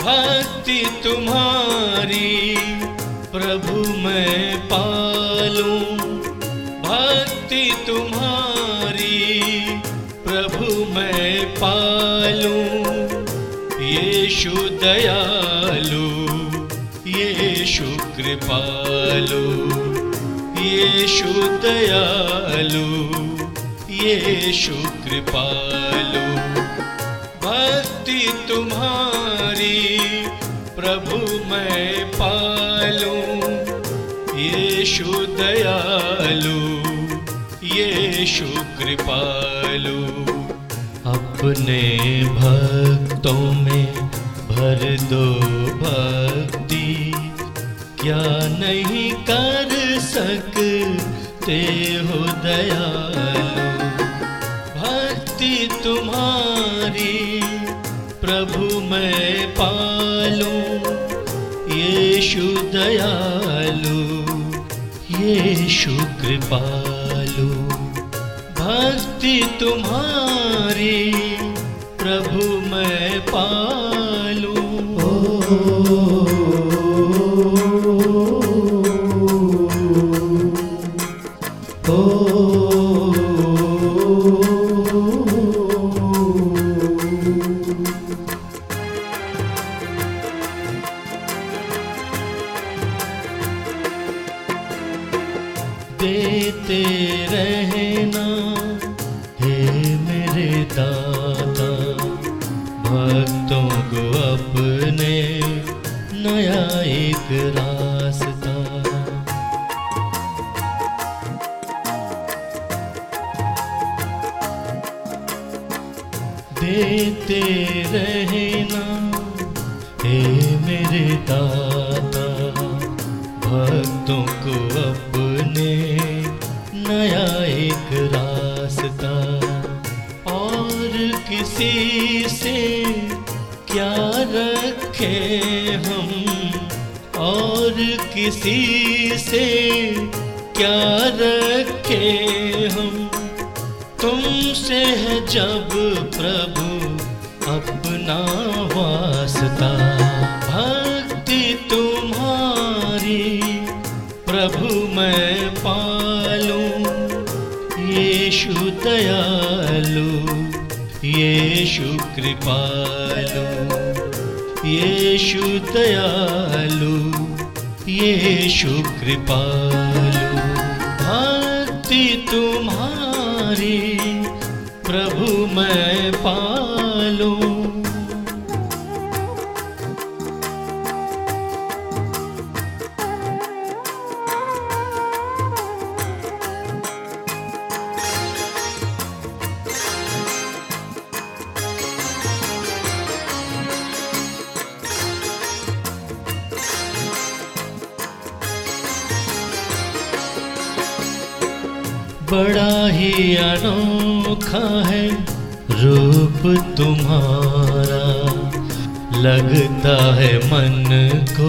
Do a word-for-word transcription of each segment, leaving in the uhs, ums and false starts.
भक्ति तुम्हारी प्रभु मैं पालूं, भक्ति तुम्हारी प्रभु मैं पालूं। यीशु दयालु, यीशु कृपालु, यीशु दयालु, यीशु कृपालु। भक्ति तुम्हारी प्रभु मैं पालूं, यीशु दयालु, यीशु कृपालु। अपने भक्तों में भर दो भक्ति, क्या नहीं कर सकते हो दयालु। भक्ति तुम्हारी प्रभु मैं पालूं, यीशु दयालु, यीशु कृपालु। भक्ति तुम्हारी प्रभु मैं पालूं। देते रहना हे मेरे दाता, भक्तों को अपने नया एक रास्ता। देते रहना हे मेरे दाता, भक्तों को अपने नया एक रास्ता। और किसी से क्या रखे हम, और किसी से क्या रखे हम। तुमसे है जब प्रभु अपना वास्ता। भक्ति तुम्हारी प्रभु मैं पालूं, यीशु दयालु, यीशु कृपालु, यीशु दयालु, यीशु कृपालु। भक्ति तुम्हारी प्रभु मैं पालूं। बड़ा ही अनोखा है रूप तुम्हारा, लगता है मन को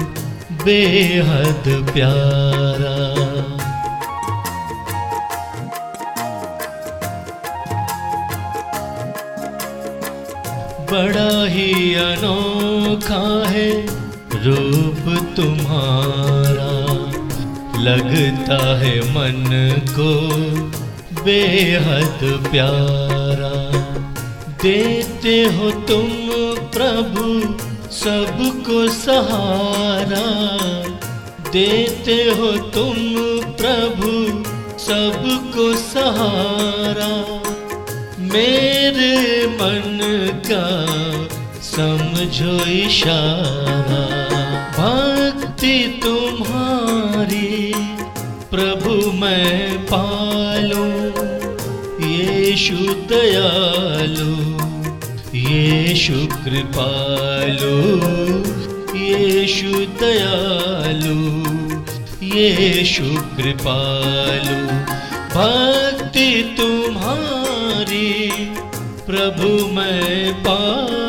बेहद प्यारा। बड़ा ही अनोखा है रूप तुम्हारा, लगता है मन को बेहद प्यारा। देते हो तुम प्रभु सबको सहारा, देते हो तुम प्रभु सबको सहारा। मेरे मन का समझो इशारा। भक्ति तुम्हारी प्रभु मैं पालूं, यीशु दयालु, यीशु कृपालु, यीशु दयालु, यीशु कृपालु। भक्ति तुम्हारी प्रभु मैं पालूं।